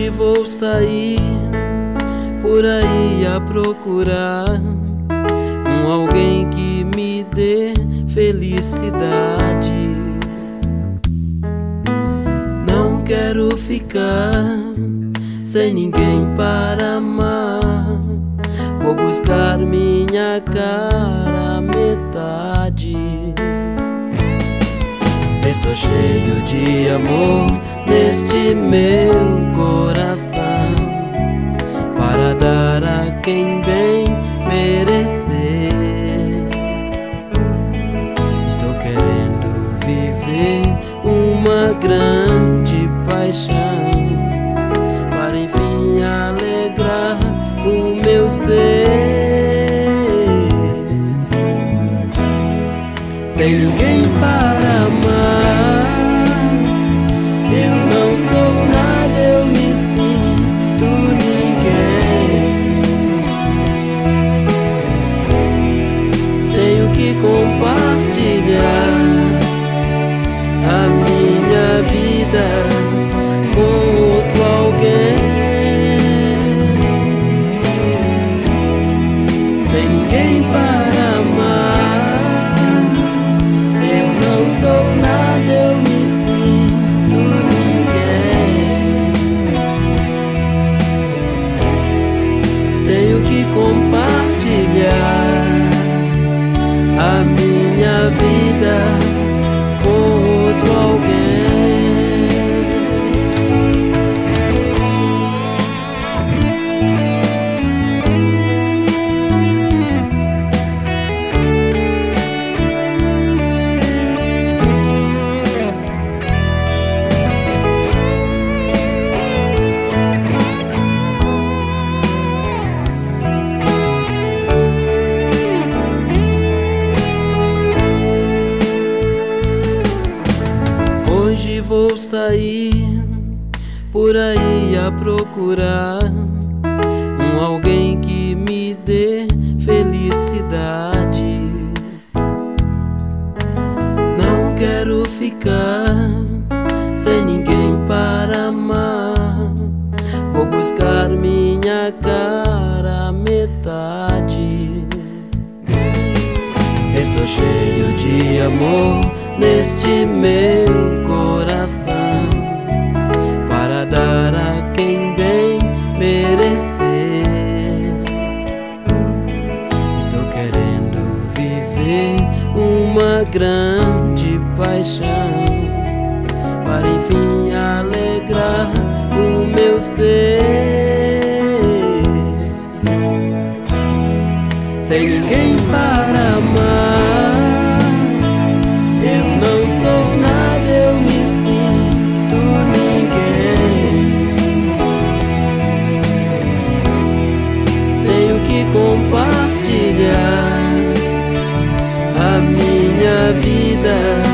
Hoje vou sair por aí a procurar alguém que me dê felicidade. Não quero ficar sem ninguém para amar. Vou buscar minha cara metade. Estou cheio de amor neste meu coração, para dar a quem bem merecer. Estou querendo viver uma grande paixão, para enfim alegrar o meu ser. Sem ninguém para amar, eu não sou nada, eu me sinto ninguém. Tenho que compartilhar a minha vida com outro alguém. Sem ninguém para amar, eu não sou nada, eu me sinto ninguém. Tenho que compartilhar a minha vida com outro alguém. Vou sair por aí a procurar alguém que me dê felicidade. Não quero ficar sem ninguém para amar. Vou buscar minha cara metade. Estou cheio de amor neste meu coração, para dar a quem bem merecer. Estou querendo viver uma grande paixão, para enfim alegrar o meu ser. Sem ninguém para amar, eu não sou nada, eu me sinto ninguém. Tenho que compartilhar a minha vida